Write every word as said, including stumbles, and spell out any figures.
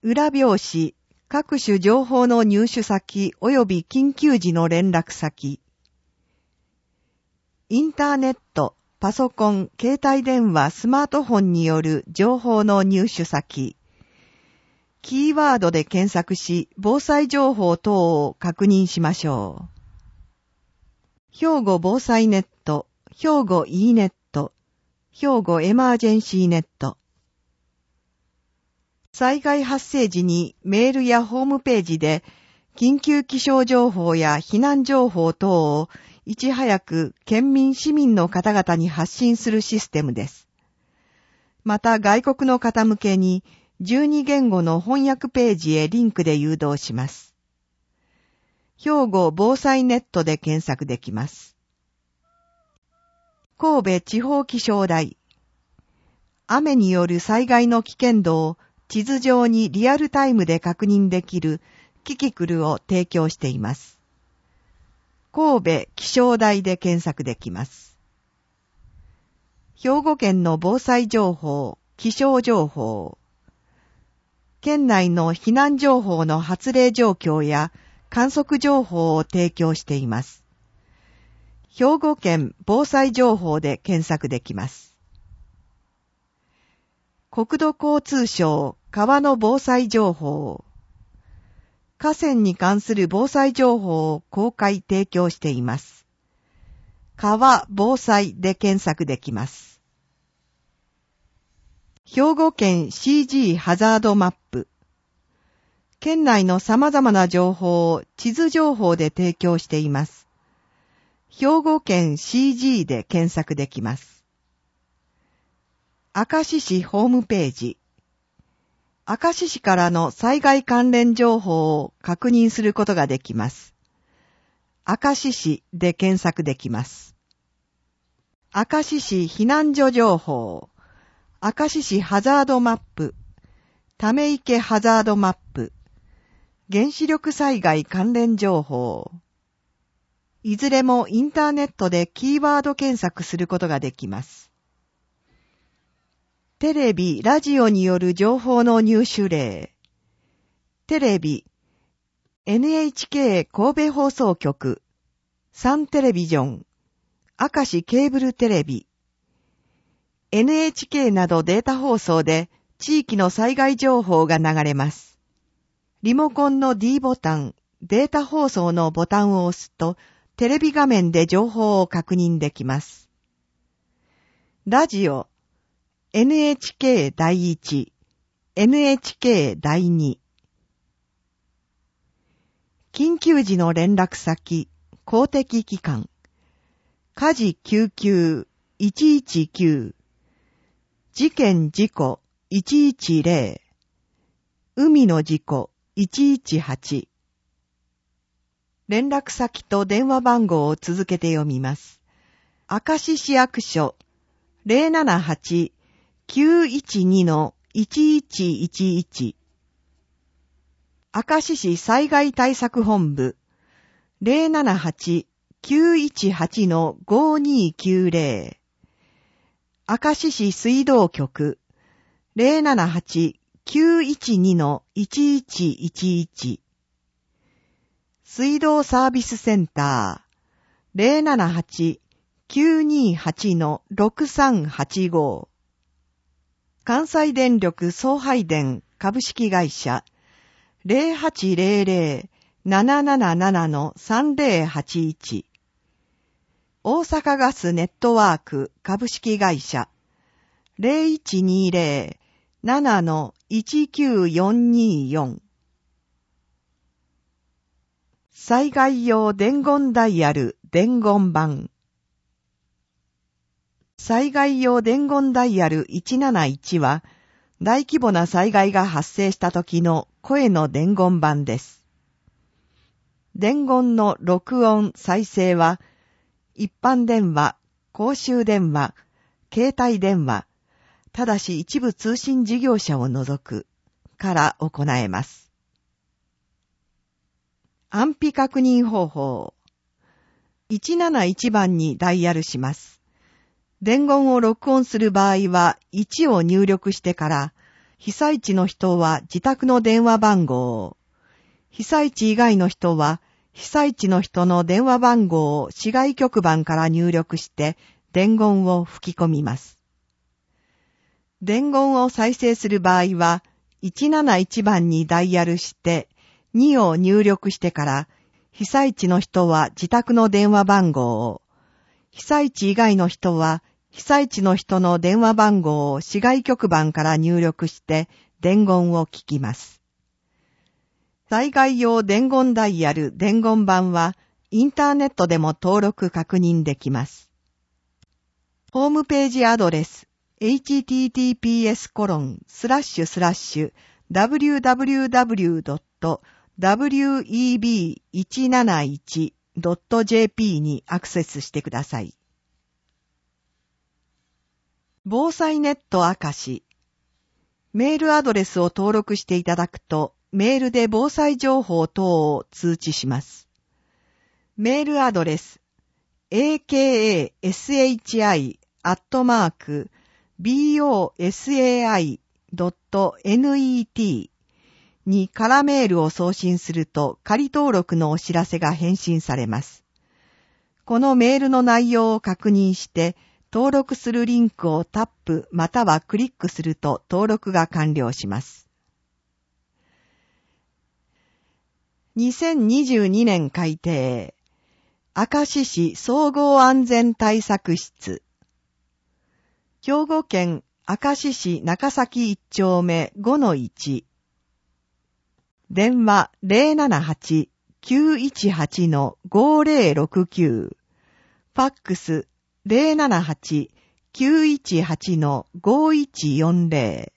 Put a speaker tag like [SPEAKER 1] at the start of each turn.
[SPEAKER 1] 裏表紙、各種情報の入手先及び緊急時の連絡先。インターネット、パソコン、携帯電話、スマートフォンによる情報の入手先。キーワードで検索し、防災情報等を確認しましょう。兵庫防災ネット、兵庫 E ネット、兵庫エマージェンシーネット。災害発生時にメールやホームページで緊急気象情報や避難情報等をいち早く県民市民の方々に発信するシステムです。また外国の方向けにじゅうに言語の翻訳ページへリンクで誘導します。兵庫防災ネットで検索できます。神戸地方気象台。雨による災害の危険度を地図上にリアルタイムで確認できるキキクルを提供しています。神戸気象台で検索できます。兵庫県の防災情報、気象情報。県内の避難情報の発令状況や観測情報を提供しています。兵庫県防災情報で検索できます。国土交通省川の防災情報。河川に関する防災情報を公開提供しています。川防災で検索できます。兵庫県 シージー ハザードマップ。県内の様々な情報を地図情報で提供しています。兵庫県 シージー で検索できます。明石市ホームページ。明石市からの災害関連情報を確認することができます。明石市で検索できます。明石市避難所情報。明石市ハザードマップ。ため池ハザードマップ。原子力災害関連情報。いずれもインターネットでキーワード検索することができます。テレビ、ラジオによる情報の入手例。テレビ、エヌエイチケー 神戸放送局、サンテレビジョン、明石ケーブルテレビ。エヌエイチケー などデータ放送で地域の災害情報が流れます。リモコンの D ボタン、データ放送のボタンを押すと、テレビ画面で情報を確認できます。ラジオ、エヌエイチケー 第一、エヌエイチケー 第二。緊急時の連絡先、公的機関。火事救急いちいちきゅう。事件事故いちいちゼロ。海の事故いちいちはち。連絡先と電話番号を続けて読みます。明石市役所 ゼロななはち きゅういちに いちいちいちいち。明石市災害対策本部 ゼロななはち きゅういちはち ごにきゅうゼロ。明石市水道局 ゼロななはち きゅういちに いちいちいちいち。水道サービスセンター ゼロななはち きゅうにはち ろくさんはちご。関西電力送配電株式会社 ゼロはちゼロゼロ ななななな さんゼロはちいち。大阪ガスネットワーク株式会社 ゼロいちにゼロ なな いちきゅうよんによん。災害用伝言ダイヤル伝言板。災害用伝言ダイヤルいちなないちは、大規模な災害が発生した時の声の伝言板です。伝言の録音・再生は、一般電話、公衆電話、携帯電話、ただし一部通信事業者を除く、から行えます。安否確認方法。いちなないち番にダイヤルします。伝言を録音する場合はいちを入力してから、 被災地の人は自宅の電話番号を、被災地以外の人は被災地の人の電話番号を市外局番から入力して伝言を吹き込みます。伝言を再生する場合は、いちなないちばんにダイヤルしてにを入力してから、被災地の人は自宅の電話番号を、被災地以外の人は被災地の人の電話番号を市外局番から入力して伝言を聞きます。災害用伝言ダイヤル伝言版はインターネットでも登録確認できます。ホームページアドレス エイチティーティーピーエスコロンスラッシュスラッシュダブリューダブリューダブリュードットダブリューイービーいちなないちドットジェーピー にアクセスしてください。防災ネット明石。メールアドレスを登録していただくと、メールで防災情報等を通知します。メールアドレス エーケーエーエスエイチアイ アットマーク ビーオーエスエーアイ ドットネット に空メールを送信すると仮登録のお知らせが返信されます。このメールの内容を確認して登録するリンクをタップまたはクリックすると登録が完了します。にせんにじゅうにねん改定明石市総合安全対策室兵庫県明石市中崎いち丁目 ごのいち 電話 ゼロななはちきゅういちはちのごゼロろくきゅう ファックス ゼロななはちきゅういちはちのごいちよんゼロ